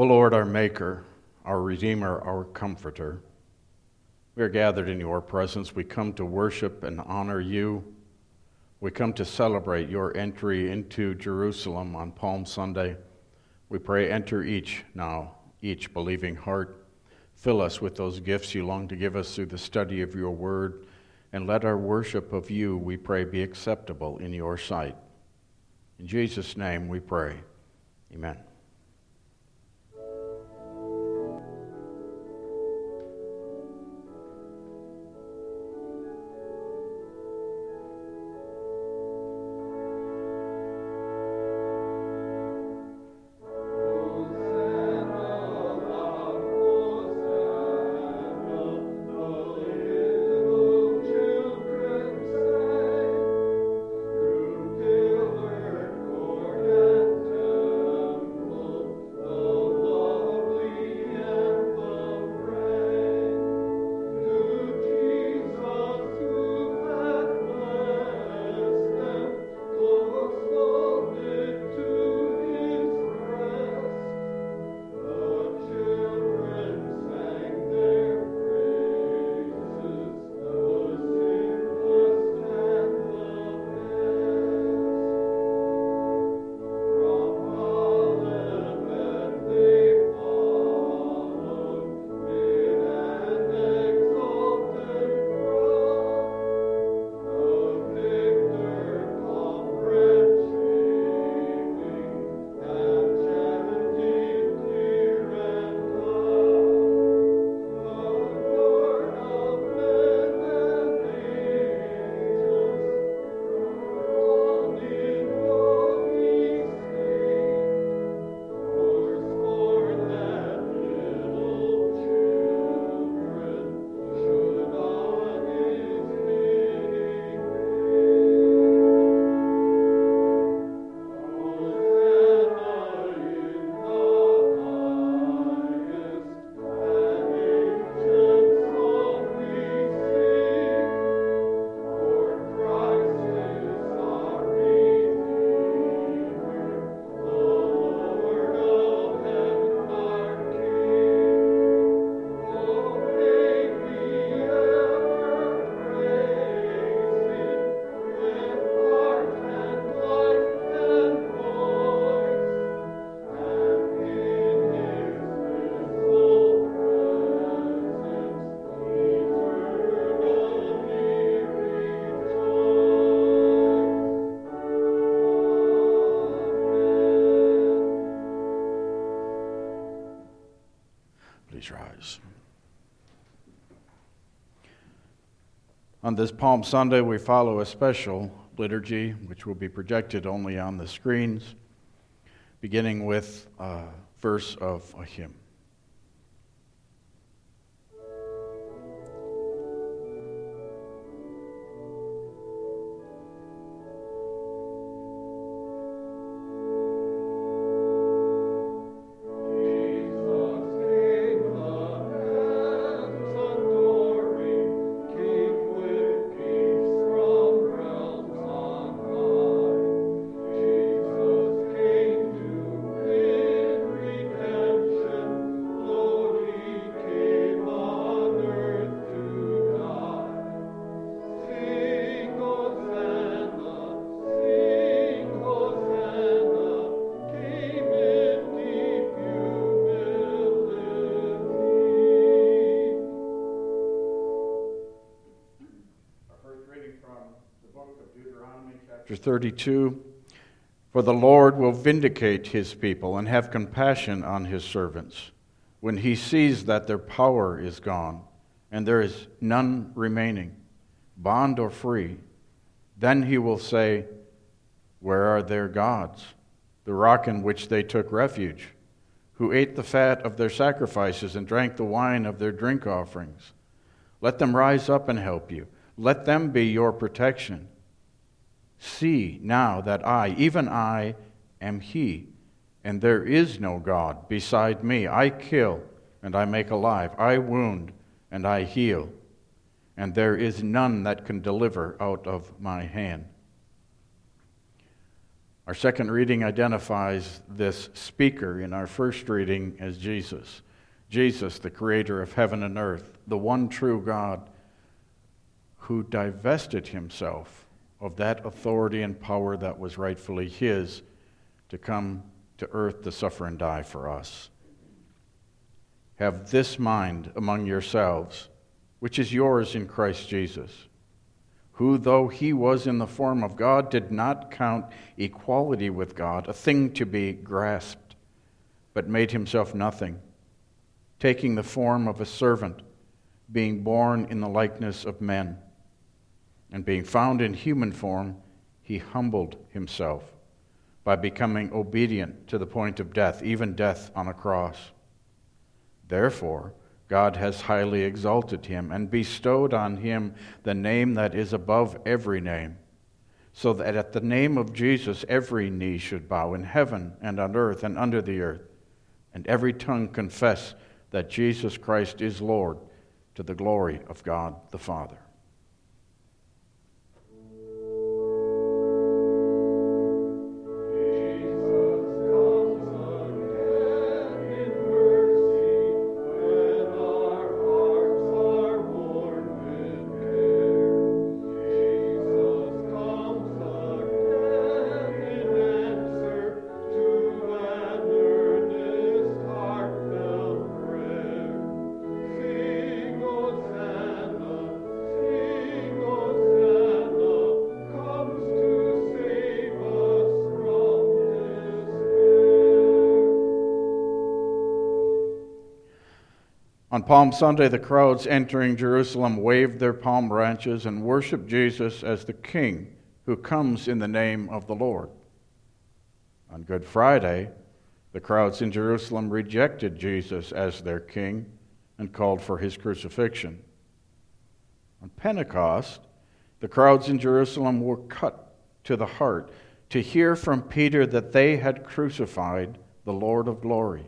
Lord, our Maker, our Redeemer, our Comforter, we are gathered in your presence. We come to worship and honor you. We come to celebrate your entry into Jerusalem on Palm Sunday. We pray, enter each believing heart. Fill us with those gifts you long to give us through the study of your word, and let our worship of you, we pray, be acceptable in your sight. In Jesus' name we pray. Amen. Please rise. On this Palm Sunday, we follow a special liturgy, which will be projected only on the screens, beginning with a verse of a hymn. Chapter 32, for the Lord will vindicate his people and have compassion on his servants when he sees that their power is gone and there is none remaining, bond or free. Then he will say, where are their gods, the rock in which they took refuge, who ate the fat of their sacrifices and drank the wine of their drink offerings? Let them rise up and help you. Let them be your protection. See now that I, even I, am he, and there is no God beside me. I kill, and I make alive. I wound, and I heal. And there is none that can deliver out of my hand. Our second reading identifies this speaker in our first reading as Jesus. Jesus, the creator of heaven and earth, the one true God who divested himself of that authority and power that was rightfully his to come to earth to suffer and die for us. Have this mind among yourselves, which is yours in Christ Jesus, who, though he was in the form of God, did not count equality with God a thing to be grasped, but made himself nothing, taking the form of a servant, being born in the likeness of men. And being found in human form, he humbled himself by becoming obedient to the point of death, even death on a cross. Therefore, God has highly exalted him and bestowed on him the name that is above every name, so that at the name of Jesus every knee should bow in heaven and on earth and under the earth, and every tongue confess that Jesus Christ is Lord, to the glory of God the Father. On Palm Sunday, the crowds entering Jerusalem waved their palm branches and worshiped Jesus as the King who comes in the name of the Lord. On Good Friday, the crowds in Jerusalem rejected Jesus as their King and called for his crucifixion. On Pentecost, the crowds in Jerusalem were cut to the heart to hear from Peter that they had crucified the Lord of glory.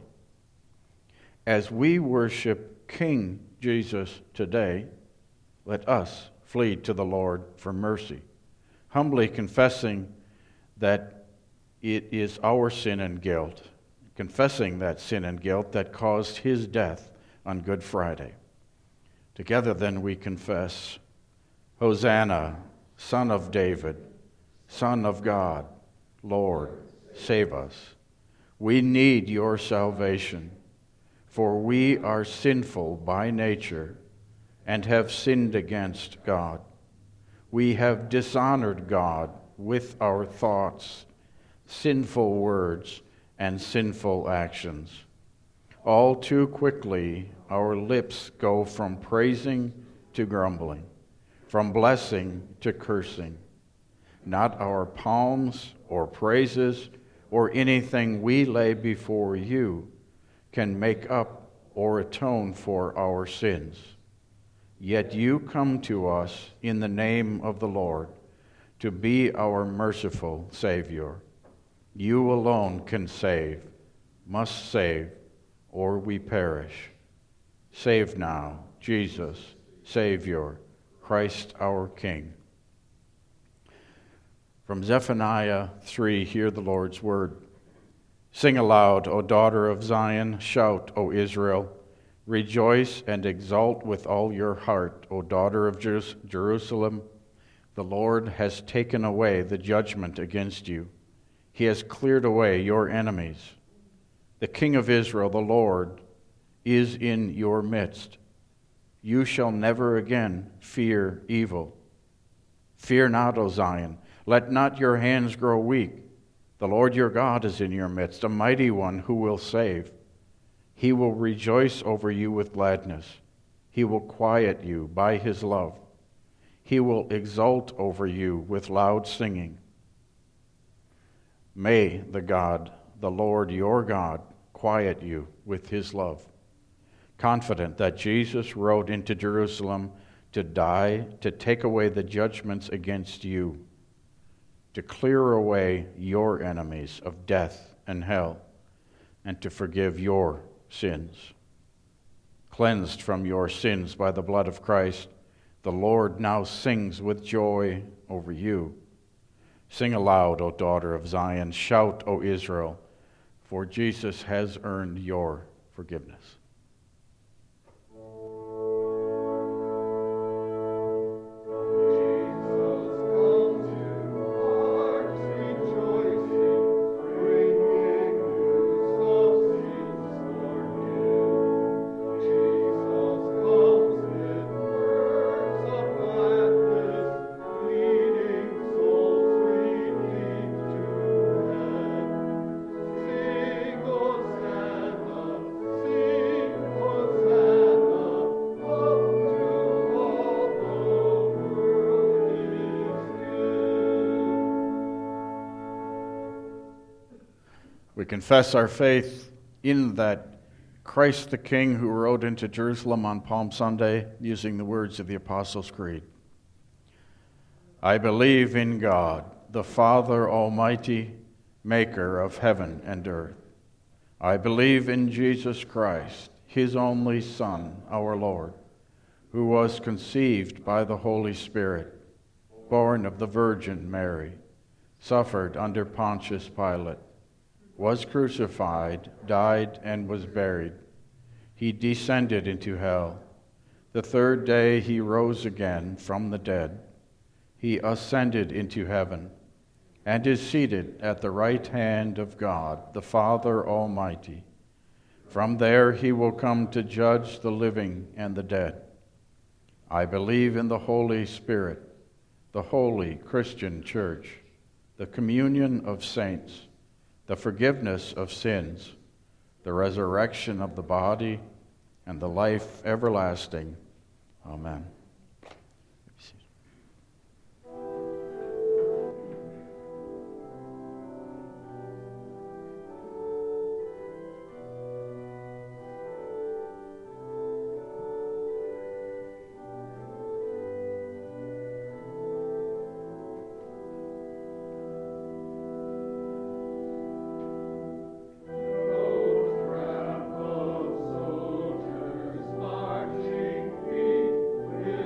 As we worship King Jesus today, let us flee to the Lord for mercy, humbly confessing that it is our sin and guilt, confessing that sin and guilt that caused his death on Good Friday. Together then we confess, Hosanna, Son of David, Son of God, Lord, save us. We need your salvation. For we are sinful by nature and have sinned against God. We have dishonored God with our thoughts, sinful words, and sinful actions. All too quickly, our lips go from praising to grumbling, from blessing to cursing. Not our palms or praises or anything we lay before you can make up or atone for our sins. Yet you come to us in the name of the Lord to be our merciful Savior. You alone can save, must save, or we perish. Save now, Jesus, Savior, Christ our King. From Zephaniah 3, hear the Lord's word. Sing aloud, O daughter of Zion, shout, O Israel. Rejoice and exult with all your heart, O daughter of Jerusalem. The Lord has taken away the judgment against you. He has cleared away your enemies. The King of Israel, the Lord, is in your midst. You shall never again fear evil. Fear not, O Zion. Let not your hands grow weak. The Lord your God is in your midst, a mighty one who will save. He will rejoice over you with gladness. He will quiet you by his love. He will exult over you with loud singing. May the God, the Lord your God, quiet you with his love. Confident that Jesus rode into Jerusalem to die, to take away the judgments against you, to clear away your enemies of death and hell, and to forgive your sins. Cleansed from your sins by the blood of Christ, the Lord now sings with joy over you. Sing aloud, O daughter of Zion. Shout, O Israel, for Jesus has earned your forgiveness. We confess our faith in that Christ the King who rode into Jerusalem on Palm Sunday using the words of the Apostles' Creed. I believe in God, the Father Almighty, maker of heaven and earth. I believe in Jesus Christ, his only Son, our Lord, who was conceived by the Holy Spirit, born of the Virgin Mary, suffered under Pontius Pilate, was crucified, died, and was buried. He descended into hell. The third day he rose again from the dead. He ascended into heaven and is seated at the right hand of God, the Father Almighty. From there he will come to judge the living and the dead. I believe in the Holy Spirit, the holy Christian Church, the communion of saints, the forgiveness of sins, the resurrection of the body, and the life everlasting. Amen. Marching feet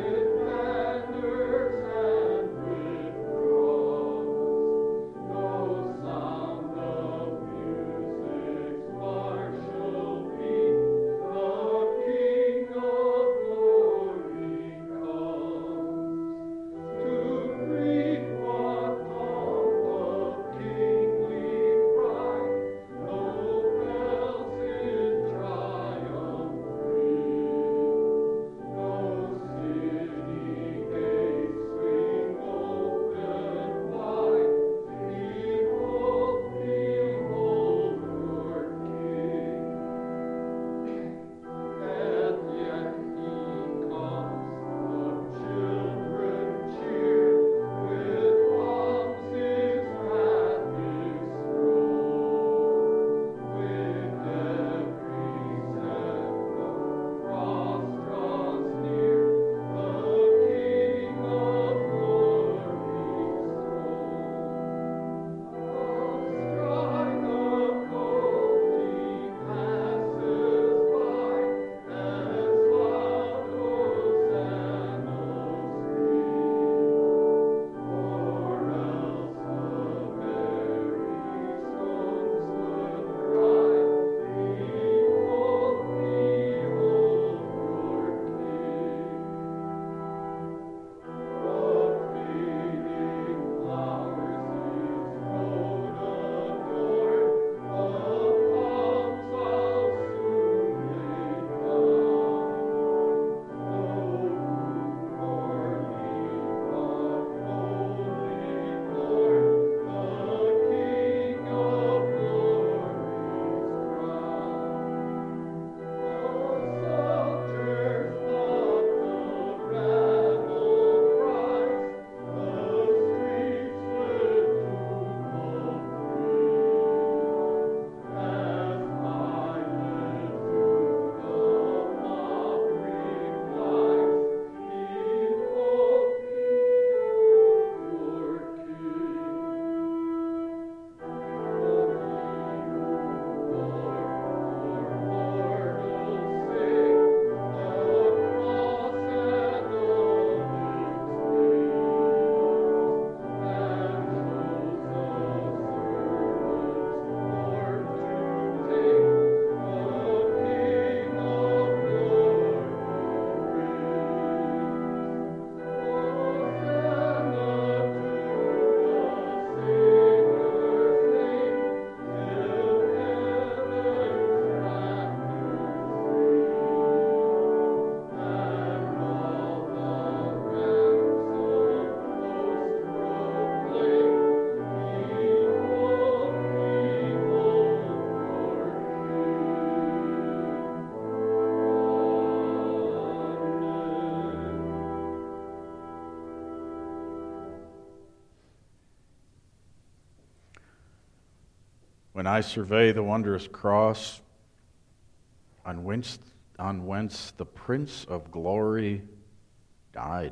When I survey the wondrous cross on whence the Prince of Glory died,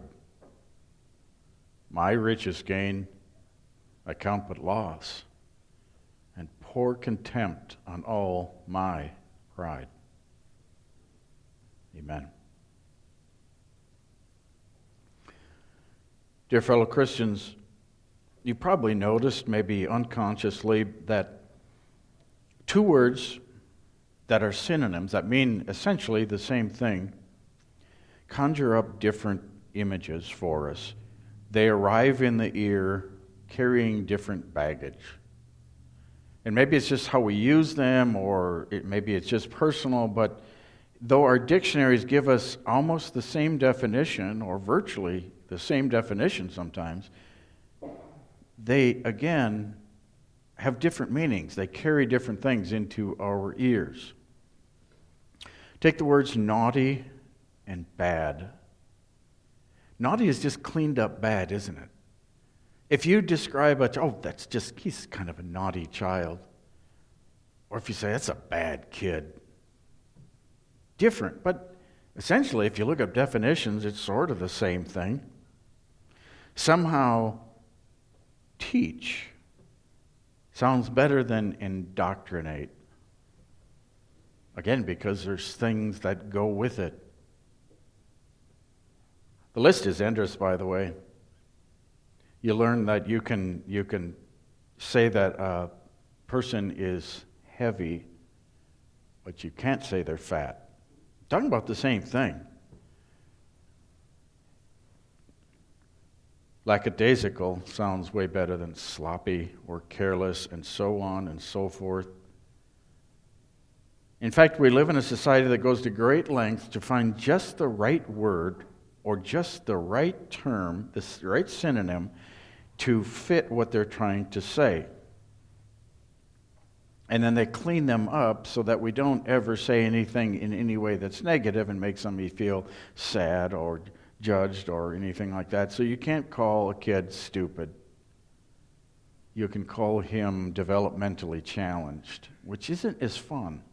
my richest gain I count but loss, and pour contempt on all my pride. Amen. Dear fellow Christians, you probably noticed, maybe unconsciously, that two words that are synonyms, that mean essentially the same thing, conjure up different images for us. They arrive in the ear carrying different baggage. And maybe it's just how we use them, or maybe it's just personal, but though our dictionaries give us almost the same definition, or virtually the same definition sometimes, they, again, have different meanings. They carry different things into our ears. Take the words naughty and bad. Naughty is just cleaned up bad, isn't it? If you describe he's kind of a naughty child. Or if you say, that's a bad kid. Different, but essentially, if you look up definitions, it's sort of the same thing. Somehow, teach sounds better than indoctrinate. Again, because there's things that go with it. The list is endless, by the way. You learn that you can say that a person is heavy, but you can't say they're fat. Talking about the same thing. Lackadaisical sounds way better than sloppy or careless, and so on and so forth. In fact, we live in a society that goes to great lengths to find just the right word or just the right term, the right synonym, to fit what they're trying to say. And then they clean them up so that we don't ever say anything in any way that's negative and make somebody feel sad or judged or anything like that. So you can't call a kid stupid. You can call him developmentally challenged, which isn't as fun.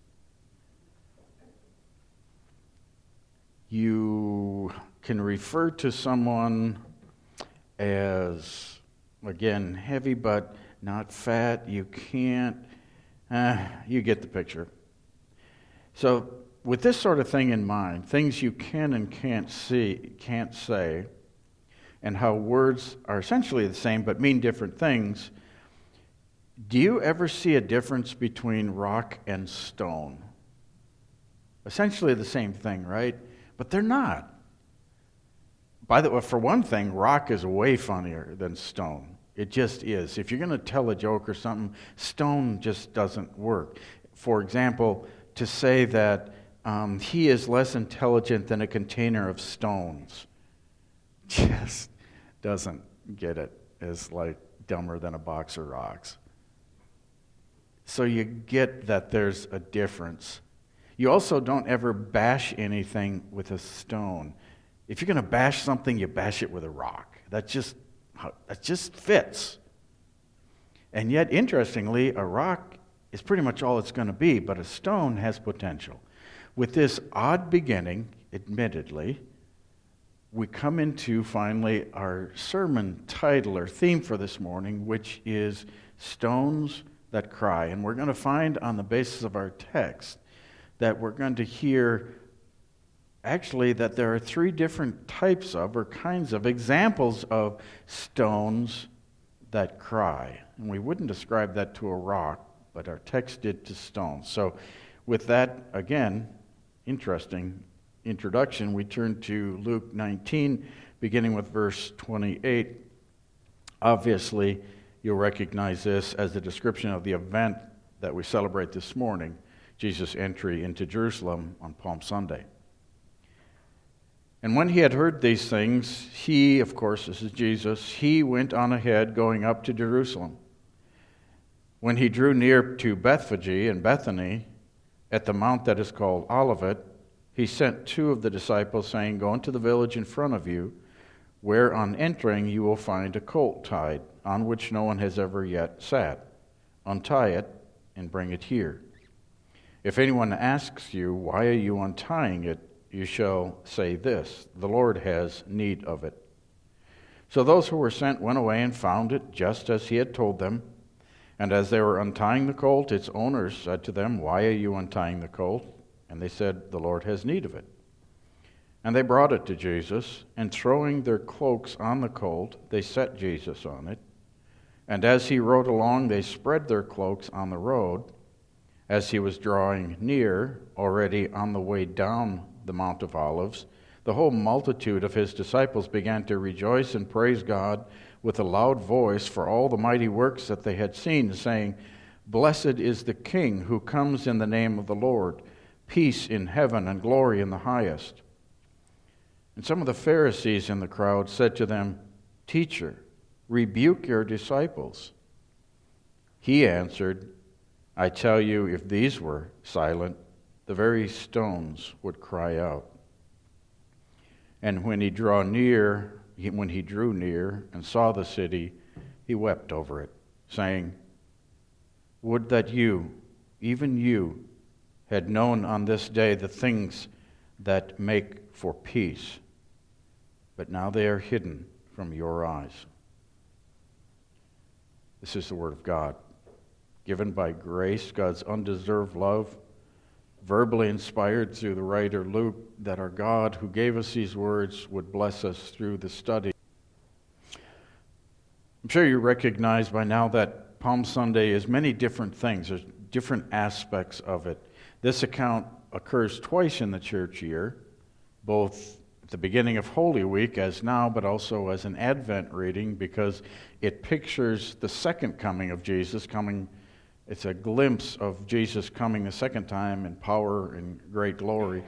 You can refer to someone as, again, heavy but not fat. You can't. You get the picture. So with this sort of thing in mind, things you can and can't say, and how words are essentially the same but mean different things, do you ever see a difference between rock and stone? Essentially the same thing, right? But they're not. By the way, for one thing, rock is way funnier than stone. It just is. If you're going to tell a joke or something, stone just doesn't work. For example, to say that he is less intelligent than a container of stones just doesn't get it. It's like dumber than a box of rocks. So you get that there's a difference. You also don't ever bash anything with a stone. If you're going to bash something, you bash it with a rock. That just fits. And yet, interestingly, a rock is pretty much all it's going to be, but a stone has potential. With this odd beginning, admittedly, we come into, finally, our sermon title or theme for this morning, which is Stones That Cry. And we're going to find on the basis of our text that we're going to hear actually that there are three different types of or kinds of examples of stones that cry. And we wouldn't describe that to a rock, but our text did to stones. So with that, again, interesting introduction, we turn to Luke 19, beginning with verse 28. Obviously, you'll recognize this as the description of the event that we celebrate this morning, Jesus' entry into Jerusalem on Palm Sunday. And when he had heard these things, he, of course, this is Jesus, he went on ahead going up to Jerusalem. When he drew near to Bethphage and Bethany, at the mount that is called Olivet, he sent two of the disciples, saying, "Go into the village in front of you, where on entering you will find a colt tied, on which no one has ever yet sat. Untie it and bring it here. If anyone asks you, 'Why are you untying it?' you shall say this, 'The Lord has need of it.'" So those who were sent went away and found it just as he had told them. And as they were untying the colt, its owners said to them, "Why are you untying the colt?" And they said, "The Lord has need of it." And they brought it to Jesus, and throwing their cloaks on the colt, they set Jesus on it. And as he rode along, they spread their cloaks on the road. As he was drawing near, already on the way down the Mount of Olives, the whole multitude of his disciples began to rejoice and praise God with a loud voice for all the mighty works that they had seen, saying, "Blessed is the King who comes in the name of the Lord, peace in heaven and glory in the highest." And some of the Pharisees in the crowd said to them, "Teacher, rebuke your disciples." He answered, "I tell you, if these were silent, the very stones would cry out." And when he drew near and saw the city, he wept over it, saying, "Would that you, even you, had known on this day the things that make for peace, but now they are hidden from your eyes." This is the word of God, given by grace, God's undeserved love, verbally inspired through the writer Luke, that our God who gave us these words would bless us through the study. I'm sure you recognize by now that Palm Sunday is many different things. There's different aspects of it. This account occurs twice in the church year, both at the beginning of Holy Week as now, but also as an Advent reading, because it pictures the second coming of Jesus coming. It's a glimpse of Jesus coming the second time in power and great glory.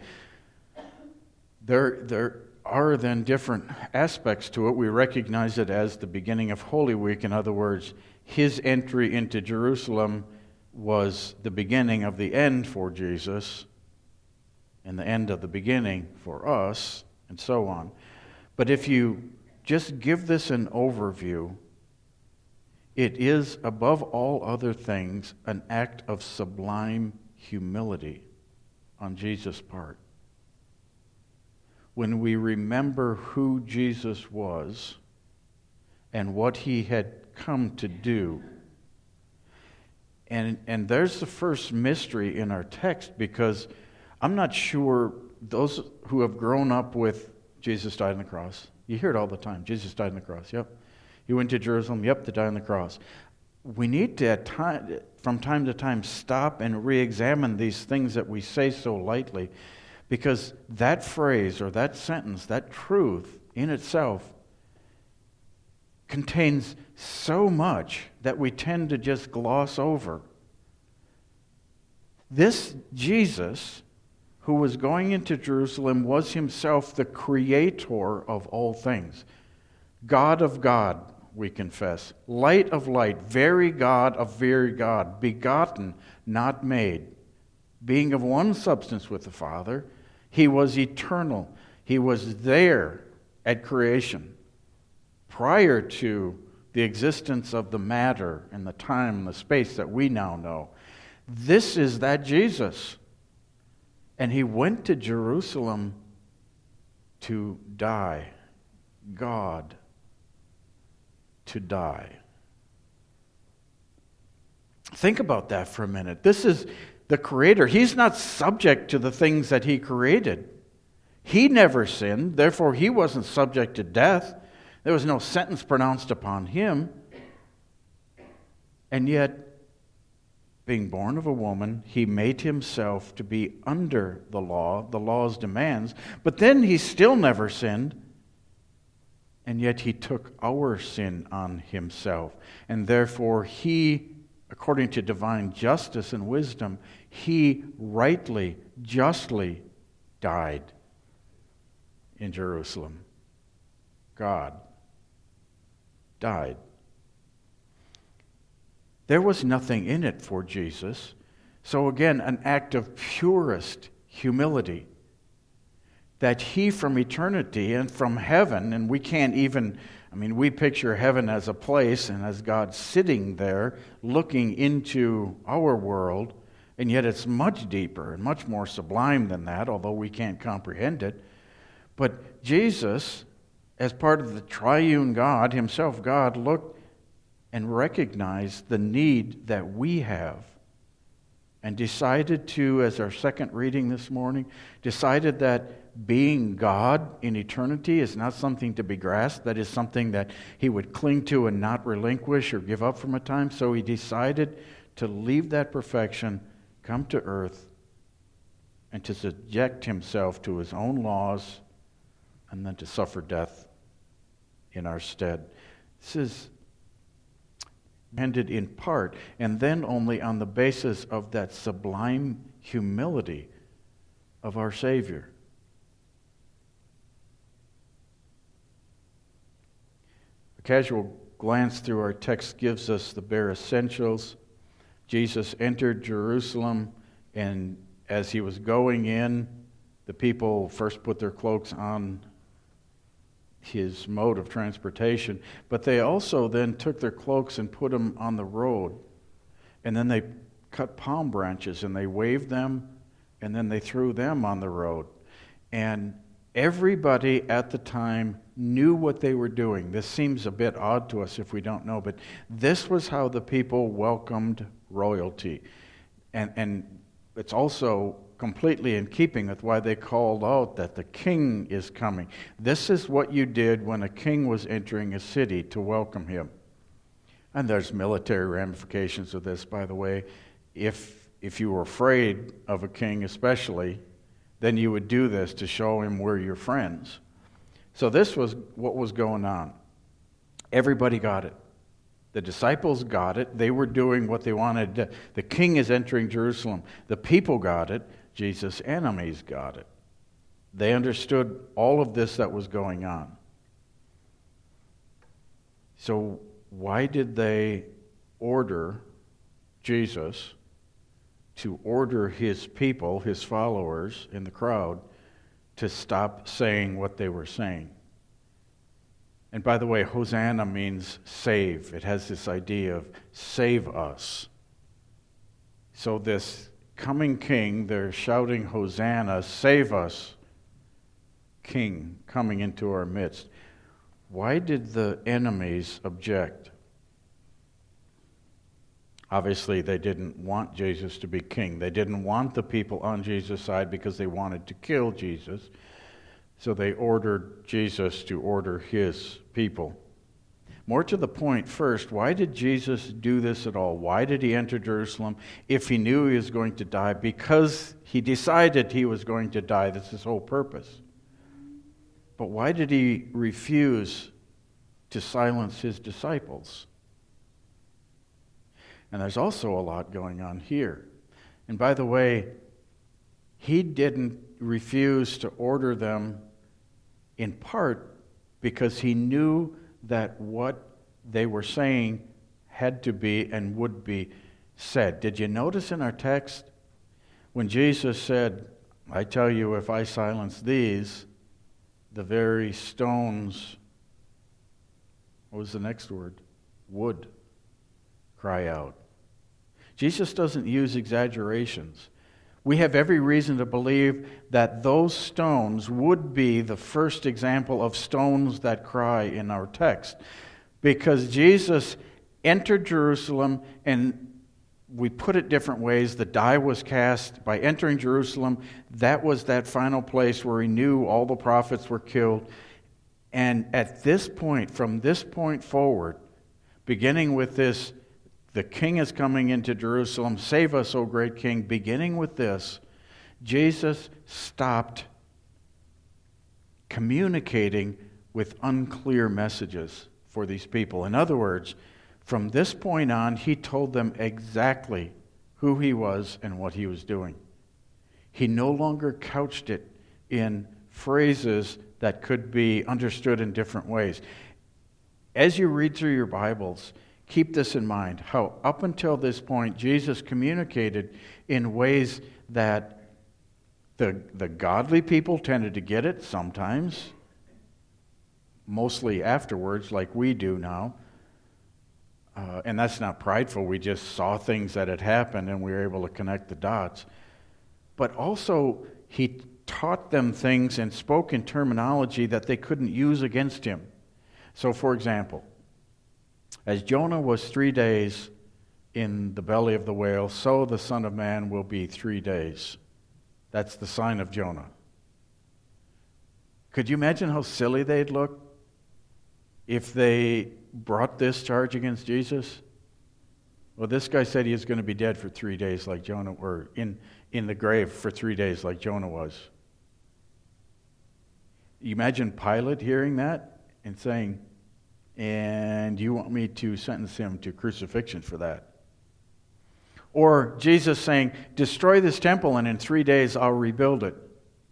There are then different aspects to it. We recognize it as the beginning of Holy Week. In other words, his entry into Jerusalem was the beginning of the end for Jesus and the end of the beginning for us, and so on. But if you just give this an overview, it is, above all other things, an act of sublime humility on Jesus' part. When we remember who Jesus was and what he had come to do. And there's the first mystery in our text, because I'm not sure those who have grown up with Jesus died on the cross, you hear it all the time, Jesus died on the cross, yep. He went to Jerusalem, yep, to die on the cross. We need to, from time to time, stop and re-examine these things that we say so lightly, because that phrase or that sentence, that truth in itself, contains so much that we tend to just gloss over. This Jesus, who was going into Jerusalem, was himself the creator of all things. God of God, we confess. Light of light, very God of very God, begotten, not made. Being of one substance with the Father, he was eternal. He was there at creation, prior to the existence of the matter and the time and the space that we now know. This is that Jesus. And he went to Jerusalem to die. God to die. Think about that for a minute. This is the Creator. He's not subject to the things that he created. He never sinned, therefore he wasn't subject to death. There was no sentence pronounced upon him. And yet, being born of a woman, he made himself to be under the law's demands, but then he still never sinned. And yet he took our sin on himself. And therefore he, according to divine justice and wisdom, he rightly, justly died in Jerusalem. God died. There was nothing in it for Jesus. So again, an act of purest humility. that he from eternity and from heaven, and we can't even, we picture heaven as a place and as God sitting there looking into our world, and yet it's much deeper and much more sublime than that, although we can't comprehend it. But Jesus, as part of the triune God, himself God, looked and recognized the need that we have and decided to, as our second reading this morning, decided that being God in eternity is not something to be grasped. That is something that he would cling to and not relinquish or give up from a time. So he decided to leave that perfection, come to earth, and to subject himself to his own laws, and then to suffer death in our stead. This is ended in part, and then only on the basis of that sublime humility of our Savior. A casual glance through our text gives us the bare essentials. Jesus entered Jerusalem, and as he was going in, the people first put their cloaks on his mode of transportation, but they also then took their cloaks and put them on the road. And then they cut palm branches and they waved them, and then they threw them on the road. And everybody at the time knew what they were doing. This seems a bit odd to us if we don't know, but this was how the people welcomed royalty. And it's also completely in keeping with why they called out that the king is coming. This is what you did when a king was entering a city to welcome him. And there's military ramifications of this, by the way. If you were afraid of a king especially, then you would do this to show him we're your friends. So this was what was going on. Everybody got it. The disciples got it. They were doing what they wanted. The king is entering Jerusalem. The people got it. Jesus' enemies got it. They understood all of this that was going on. So why did they order Jesus to order his people, his followers in the crowd, to stop saying what they were saying? And by the way, Hosanna means save. It has this idea of save us. So this coming king, they're shouting Hosanna, save us, king coming into our midst. Why did the enemies object? Obviously, they didn't want Jesus to be king. They didn't want the people on Jesus' side because they wanted to kill Jesus. So they ordered Jesus to order his people. More to the point, first, why did Jesus do this at all? Why did he enter Jerusalem if he knew he was going to die? Because he decided he was going to die. That's his whole purpose. But why did he refuse to silence his disciples? And there's also a lot going on here. And by the way, he didn't refuse to order them in part because he knew that what they were saying had to be and would be said. Did you notice in our text when Jesus said, I tell you, if I silence these, the very stones, what was the next word? Would cry out. Jesus doesn't use exaggerations. We have every reason to believe that those stones would be the first example of stones that cry in our text. Because Jesus entered Jerusalem, and we put it different ways. The die was cast by entering Jerusalem. That was that final place where he knew all the prophets were killed. And at this point, from this point forward, beginning with this, the king is coming into Jerusalem. Save us, O great king. Beginning with this, Jesus stopped communicating with unclear messages for these people. In other words, from this point on, he told them exactly who he was and what he was doing. He no longer couched it in phrases that could be understood in different ways. As you read through your Bibles, keep this in mind, how up until this point, Jesus communicated in ways that The godly people tended to get it sometimes, mostly afterwards, like we do now. And that's not prideful. We just saw things that had happened and we were able to connect the dots. But also, he taught them things and spoke in terminology that they couldn't use against him. So, for example, as Jonah was 3 days in the belly of the whale, so the Son of Man will be 3 days. That's the sign of Jonah. Could you imagine how silly they'd look if they brought this charge against Jesus? Well, this guy said he was going to be dead for 3 days like Jonah, or in the grave for 3 days like Jonah was. You imagine Pilate hearing that and saying, and you want me to sentence him to crucifixion for that? Or Jesus saying, destroy this temple and in 3 days I'll rebuild it.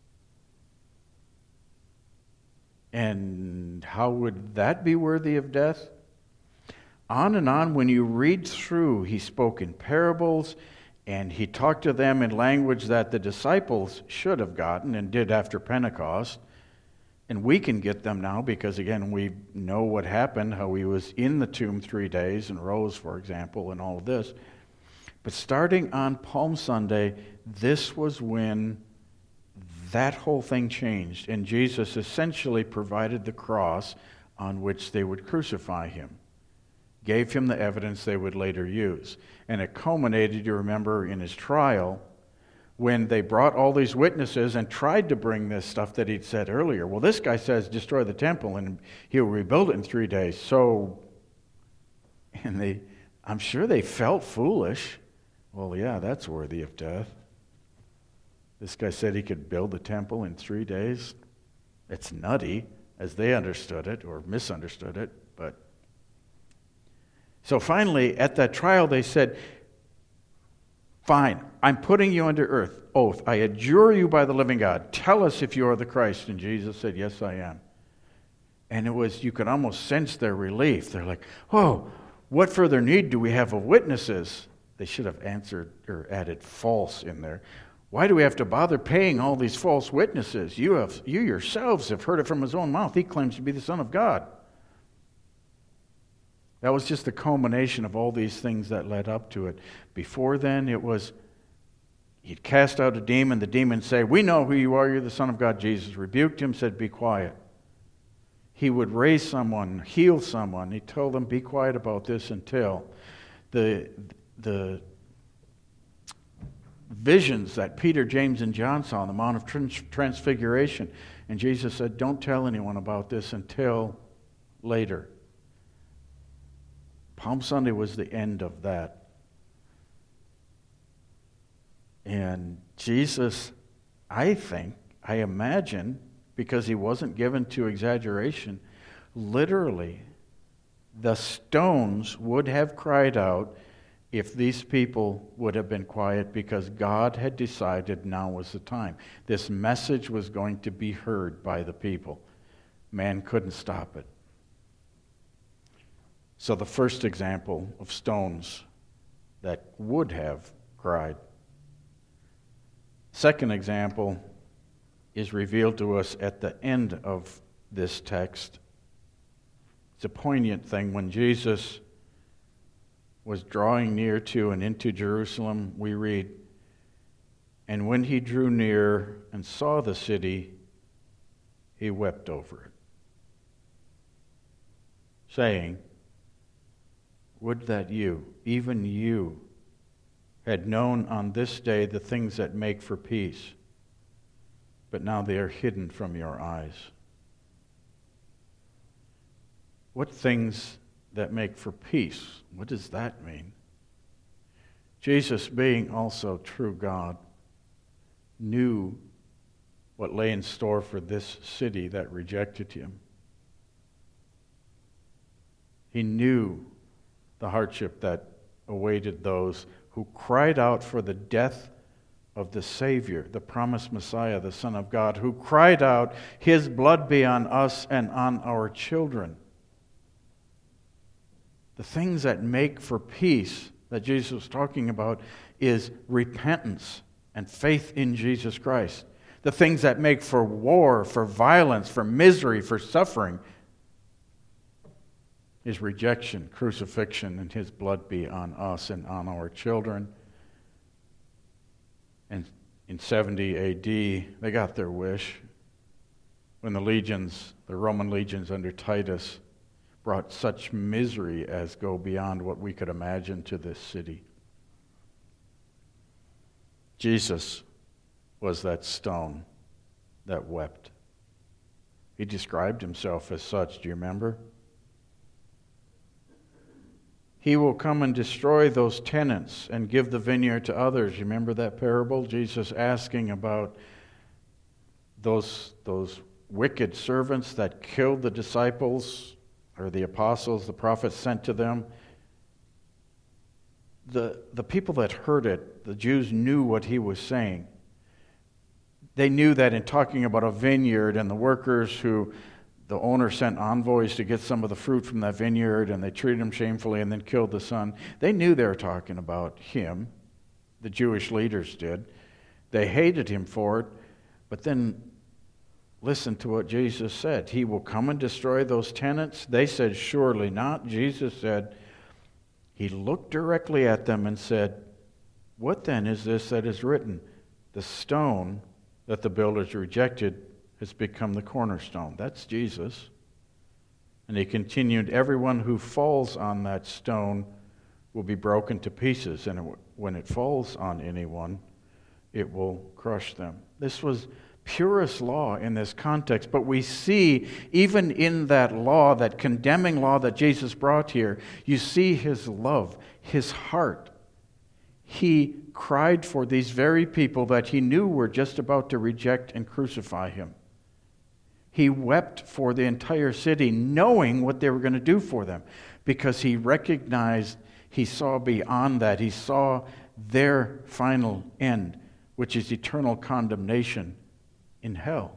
And how would that be worthy of death? On and on, when you read through, he spoke in parables, and he talked to them in language that the disciples should have gotten and did after Pentecost. And we can get them now because, again, we know what happened, how he was in the tomb 3 days and rose, for example, and all of this. But starting on Palm Sunday, this was when that whole thing changed, and Jesus essentially provided the cross on which they would crucify him, gave him the evidence they would later use. And it culminated, you remember, in his trial when they brought all these witnesses and tried to bring this stuff that he'd said earlier. Well, this guy says destroy the temple and he'll rebuild it in 3 days. So, and I'm sure they felt foolish. Well, yeah, that's worthy of death. This guy said he could build the temple in 3 days. It's nutty, as they understood it or misunderstood it. But so finally, at that trial, they said, fine, I'm putting you under oath. I adjure you by the living God. Tell us if you are the Christ. And Jesus said, yes, I am. And you could almost sense their relief. They're like, oh, what further need do we have of witnesses? They should have answered or added false in there. Why do we have to bother paying all these false witnesses? You yourselves have heard it from his own mouth. He claims to be the Son of God. That was just the culmination of all these things that led up to it. Before then, it was, he'd cast out a demon. The demon say, we know who you are. You're the Son of God. Jesus rebuked him, said, be quiet. He would raise someone, heal someone. He told them, be quiet about this until the visions that Peter, James, and John saw on the Mount of Transfiguration. And Jesus said, don't tell anyone about this until later. Palm Sunday was the end of that. And Jesus, I imagine, because he wasn't given to exaggeration, literally, the stones would have cried out if these people would have been quiet, because God had decided now was the time. This message was going to be heard by the people. Man couldn't stop it. So the first example of stones that would have cried. Second example is revealed to us at the end of this text. It's a poignant thing. When Jesus was drawing near to and into Jerusalem, we read, and when he drew near and saw the city, he wept over it, saying, would that you, even you, had known on this day the things that make for peace, but now they are hidden from your eyes. What things that make for peace? What does that mean? Jesus, being also true God, knew what lay in store for this city that rejected him. He knew the hardship that awaited those who cried out for the death of the Savior, the promised Messiah, the Son of God, who cried out, his blood be on us and on our children. The things that make for peace that Jesus was talking about is repentance and faith in Jesus Christ. the things that make for war, for violence, for misery, for suffering. His rejection, crucifixion, and his blood be on us and on our children. And in 70 A.D., they got their wish when the Roman legions under Titus, brought such misery as go beyond what we could imagine to this city. Jesus was that stone that wept. He described himself as such, do you remember? He will come and destroy those tenants and give the vineyard to others. You remember that parable? Jesus asking about those wicked servants that killed the disciples or the apostles, the prophets sent to them. The people that heard it, the Jews knew what he was saying. They knew that in talking about a vineyard and the workers who the owner sent envoys to get some of the fruit from that vineyard, and they treated him shamefully and then killed the son. They knew they were talking about him. The Jewish leaders did. They hated him for it. But then listen to what Jesus said. He will come and destroy those tenants. They said, surely not. Jesus said, he looked directly at them and said, what then is this that is written? The stone that the builders rejected has become the cornerstone. That's Jesus. And he continued, everyone who falls on that stone will be broken to pieces, and when it falls on anyone, it will crush them. This was purest law in this context, but we see even in that law, that condemning law that Jesus brought here, you see his love, his heart. He cried for these very people that he knew were just about to reject and crucify him. He wept for the entire city, knowing what they were going to do for them, because he recognized, he saw beyond that. He saw their final end, which is eternal condemnation in hell.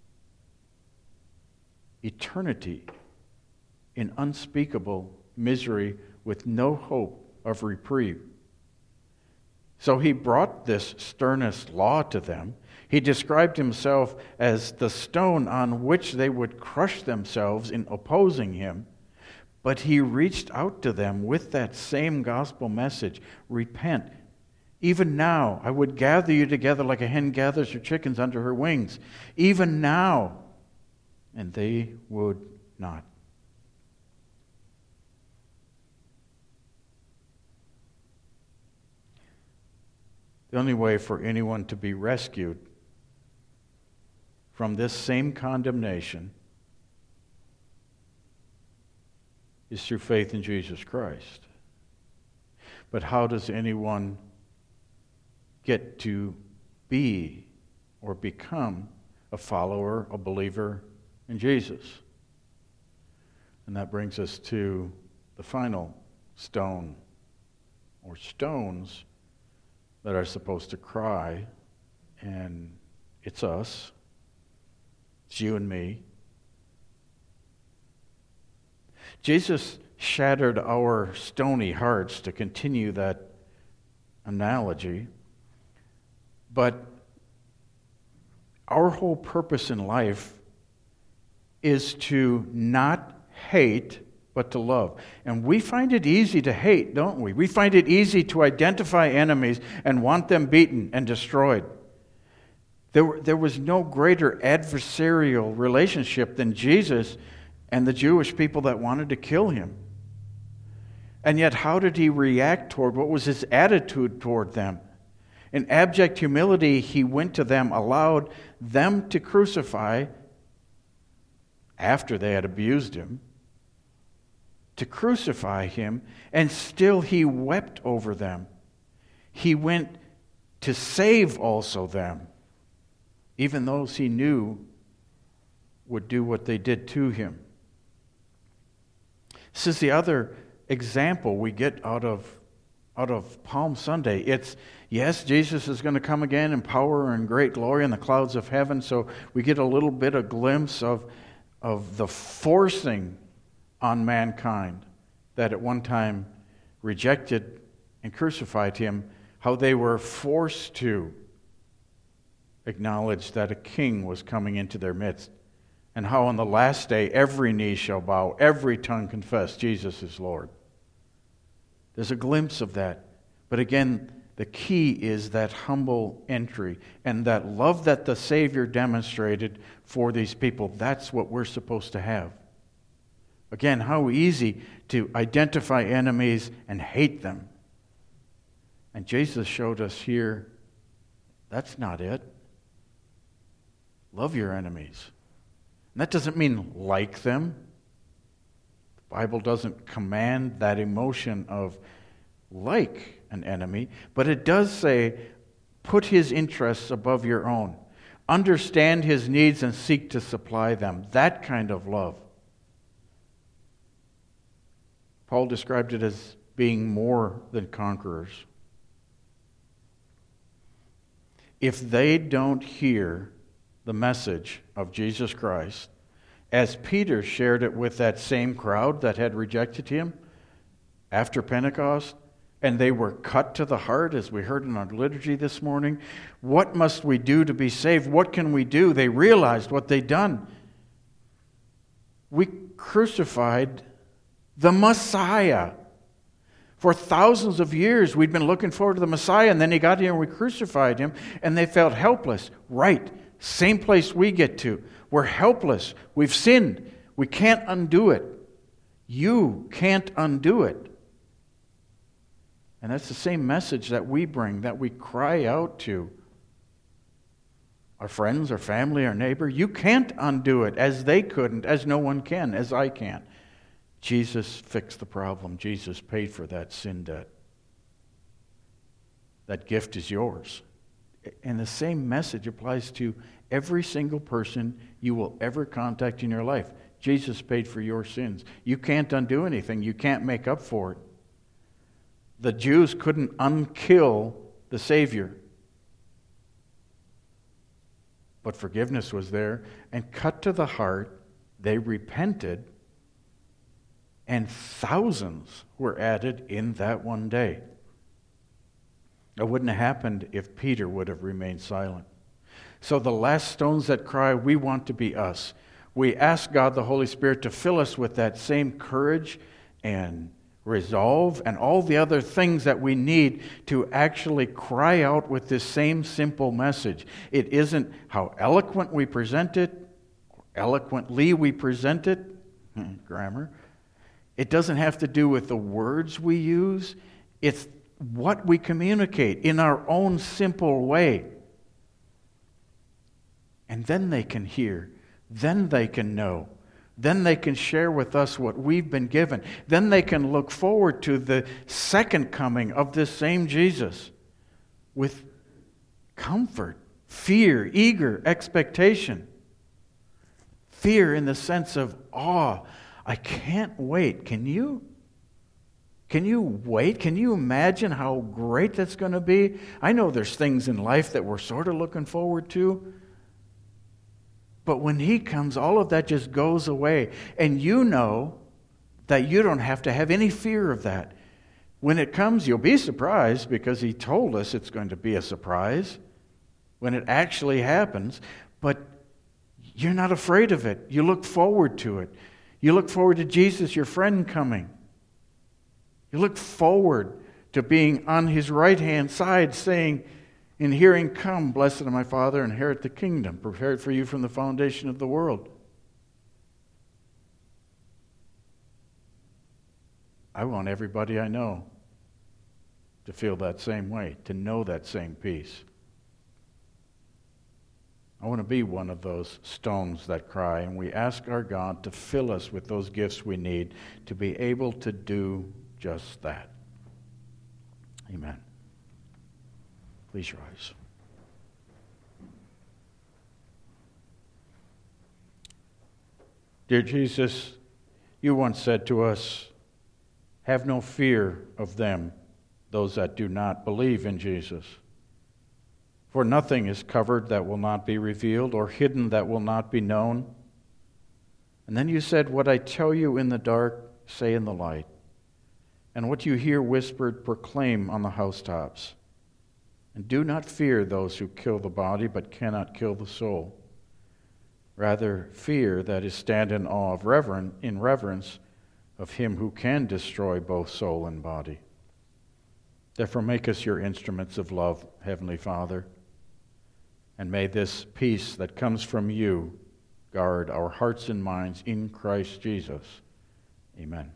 Eternity in unspeakable misery with no hope of reprieve. So he brought this sternest law to them. He described himself as the stone on which they would crush themselves in opposing him. But he reached out to them with that same gospel message. Repent. Even now, I would gather you together like a hen gathers her chickens under her wings. Even now. And they would not. The only way for anyone to be rescued from this same condemnation is through faith in Jesus Christ. But how does anyone get to be or become a follower, a believer in Jesus? And that brings us to the final stone, or stones, that are supposed to cry, and it's us. It's you and me. Jesus shattered our stony hearts, to continue that analogy. But our whole purpose in life is to not hate, but to love. And we find it easy to hate, don't we? We find it easy to identify enemies and want them beaten and destroyed. There was no greater adversarial relationship than Jesus and the Jewish people that wanted to kill him. And yet, how did he react toward? What was his attitude toward them? In abject humility, he went to them, allowed them to crucify after they had abused him, to crucify him, and still he wept over them. He went to save also them, even those he knew would do what they did to him. This is the other example we get out of Palm Sunday. It's, yes, Jesus is going to come again in power and great glory in the clouds of heaven, so we get a little bit of glimpse of the forcing on mankind that at one time rejected and crucified him, how they were forced to acknowledged that a king was coming into their midst, and how on the last day every knee shall bow, every tongue confess Jesus is Lord. There's a glimpse of that. But again, the key is that humble entry and that love that the Savior demonstrated for these people. That's what we're supposed to have. Again, how easy to identify enemies and hate them. And Jesus showed us here, that's not it. Love your enemies. And that doesn't mean like them. The Bible doesn't command that emotion of like an enemy, but it does say, put his interests above your own. Understand his needs and seek to supply them. That kind of love. Paul described it as being more than conquerors. If they don't hear the message of Jesus Christ, as Peter shared it with that same crowd that had rejected him after Pentecost, and they were cut to the heart, as we heard in our liturgy this morning. What must we do to be saved? What can we do? They realized what they'd done. We crucified the Messiah. For thousands of years, we'd been looking forward to the Messiah, and then he got here and we crucified him, and they felt helpless. Right, same place we get to. We're helpless. We've sinned. We can't undo it. You can't undo it. And that's the same message that we bring, that we cry out to our friends, our family, our neighbor. You can't undo it as they couldn't, as no one can, as I can. Jesus fixed the problem. Jesus paid for that sin debt. That gift is yours. And the same message applies to every single person you will ever contact in your life. Jesus paid for your sins. You can't undo anything. You can't make up for it. The Jews couldn't unkill the Savior. But forgiveness was there, and cut to the heart, they repented, and thousands were added in that one day. It wouldn't have happened if Peter would have remained silent. So the last stones that cry, we want to be us. We ask God, the Holy Spirit, to fill us with that same courage and resolve and all the other things that we need to actually cry out with this same simple message. It isn't how eloquent we present it, or eloquently we present it, grammar. It doesn't have to do with the words we use. It's what we communicate in our own simple way. And then they can hear. Then they can know. Then they can share with us what we've been given. Then they can look forward to the second coming of this same Jesus with comfort, fear, eager expectation. Fear in the sense of awe. I can't wait. Can you? Can you wait? Can you imagine how great that's going to be? I know there's things in life that we're sort of looking forward to. But when He comes, all of that just goes away. And you know that you don't have to have any fear of that. When it comes, you'll be surprised because He told us it's going to be a surprise when it actually happens. But you're not afraid of it. You look forward to it. You look forward to Jesus, your friend, coming. You look forward to being on His right-hand side saying, in hearing, come, blessed of my Father, inherit the kingdom, prepared for you from the foundation of the world. I want everybody I know to feel that same way, to know that same peace. I want to be one of those stones that cry, and we ask our God to fill us with those gifts we need to be able to do just that. Amen. Please rise. Dear Jesus, you once said to us, have no fear of them, those that do not believe in Jesus. For nothing is covered that will not be revealed, or hidden that will not be known. And then you said, what I tell you in the dark, say in the light. And what you hear whispered, proclaim on the housetops. And do not fear those who kill the body but cannot kill the soul. Rather, fear, that is, stand in awe of reverence of him who can destroy both soul and body. Therefore, make us your instruments of love, Heavenly Father, and may this peace that comes from you guard our hearts and minds in Christ Jesus. Amen.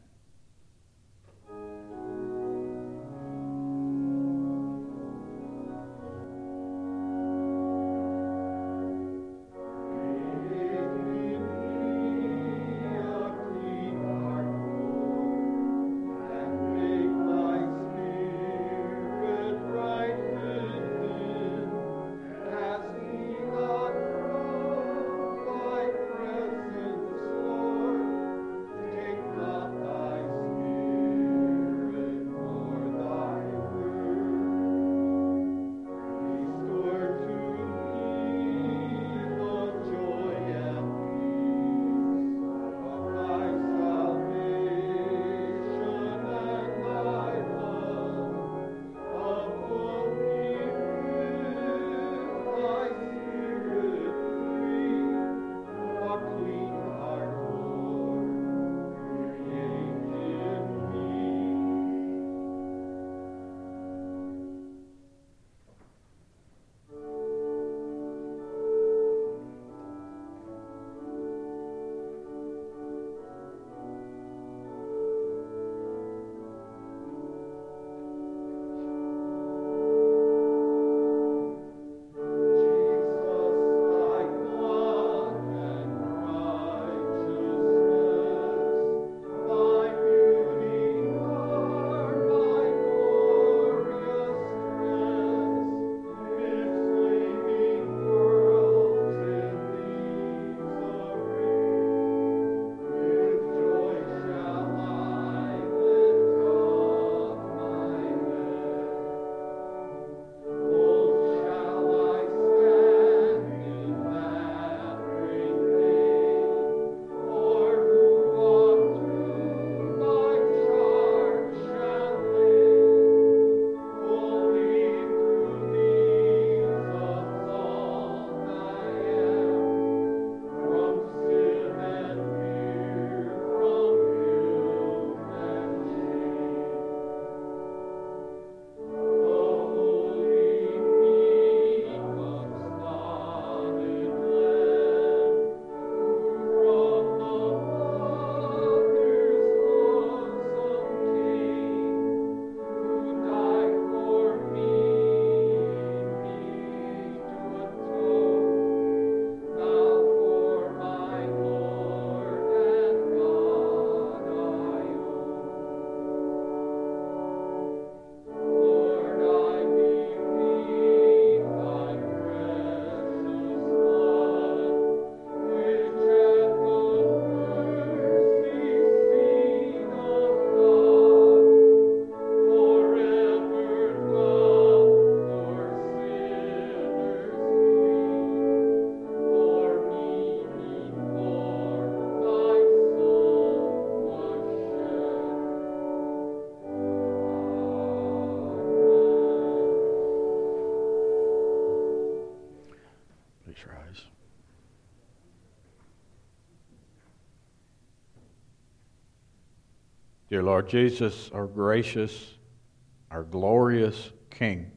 Dear Lord Jesus, our gracious, our glorious King,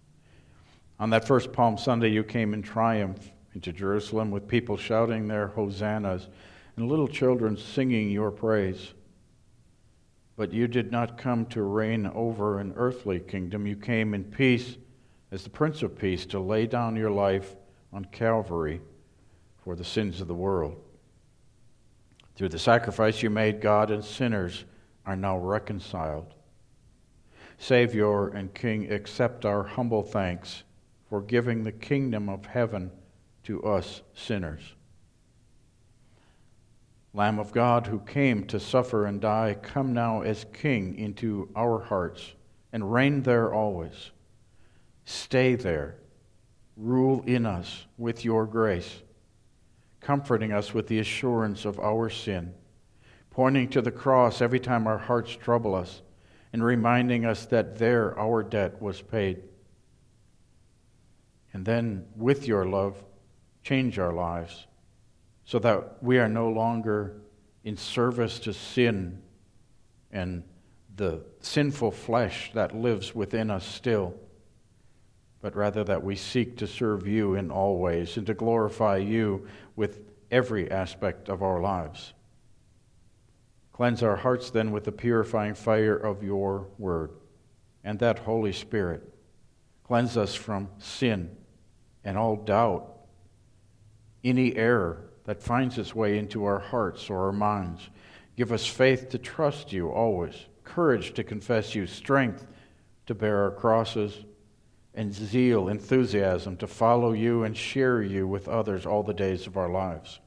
on that first Palm Sunday you came in triumph into Jerusalem with people shouting their hosannas and little children singing your praise. But you did not come to reign over an earthly kingdom. You came in peace as the Prince of Peace to lay down your life on Calvary for the sins of the world. Through the sacrifice you made, God and sinners are now reconciled. Savior and King, accept our humble thanks for giving the kingdom of heaven to us sinners. Lamb of God, who came to suffer and die, come now as King into our hearts and reign there always. Stay there, rule in us with your grace, comforting us with the assurance of our sin, pointing to the cross every time our hearts trouble us, and reminding us that there our debt was paid. And then, with your love, change our lives so that we are no longer in service to sin and the sinful flesh that lives within us still, but rather that we seek to serve you in all ways and to glorify you with every aspect of our lives. Cleanse our hearts then with the purifying fire of your word and that Holy Spirit. Cleanse us from sin and all doubt, any error that finds its way into our hearts or our minds. Give us faith to trust you always, courage to confess you, strength to bear our crosses, and zeal, enthusiasm to follow you and share you with others all the days of our lives.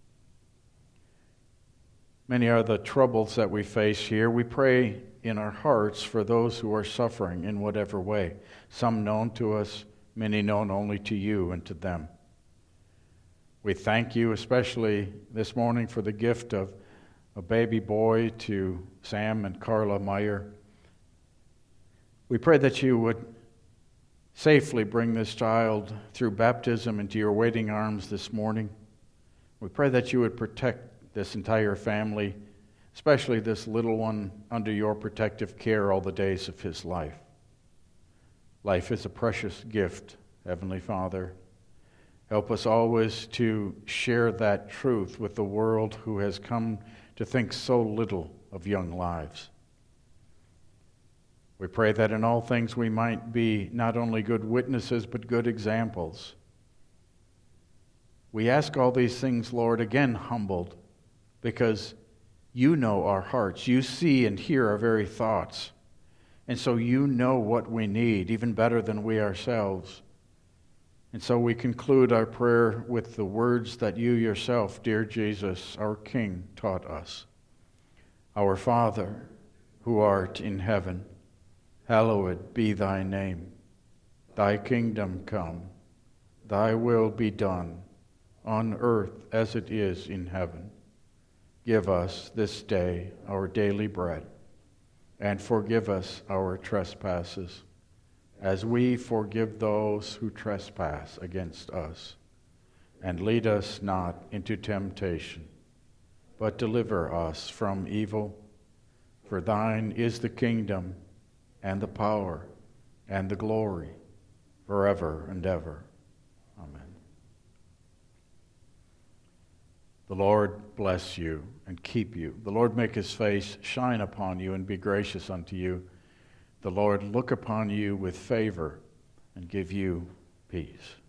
Many are the troubles that we face here. We pray in our hearts for those who are suffering in whatever way, some known to us, many known only to you and to them. We thank you especially this morning for the gift of a baby boy to Sam and Carla Meyer. We pray that you would safely bring this child through baptism into your waiting arms this morning. We pray that you would protect this entire family, especially this little one, under your protective care all the days of his life. Life is a precious gift, Heavenly Father. Help us always to share that truth with the world who has come to think so little of young lives. We pray that in all things we might be not only good witnesses, but good examples. We ask all these things, Lord, again humbled, because you know our hearts. You see and hear our very thoughts. And so you know what we need, even better than we ourselves. And so we conclude our prayer with the words that you yourself, dear Jesus, our King, taught us. Our Father, who art in heaven, hallowed be thy name. Thy kingdom come, thy will be done, on earth as it is in heaven. Give us this day our daily bread, and forgive us our trespasses, as we forgive those who trespass against us. And lead us not into temptation, but deliver us from evil. For thine is the kingdom, and the power, and the glory, forever and ever. Amen. The Lord bless you and keep you. The Lord make his face shine upon you and be gracious unto you. The Lord look upon you with favor and give you peace.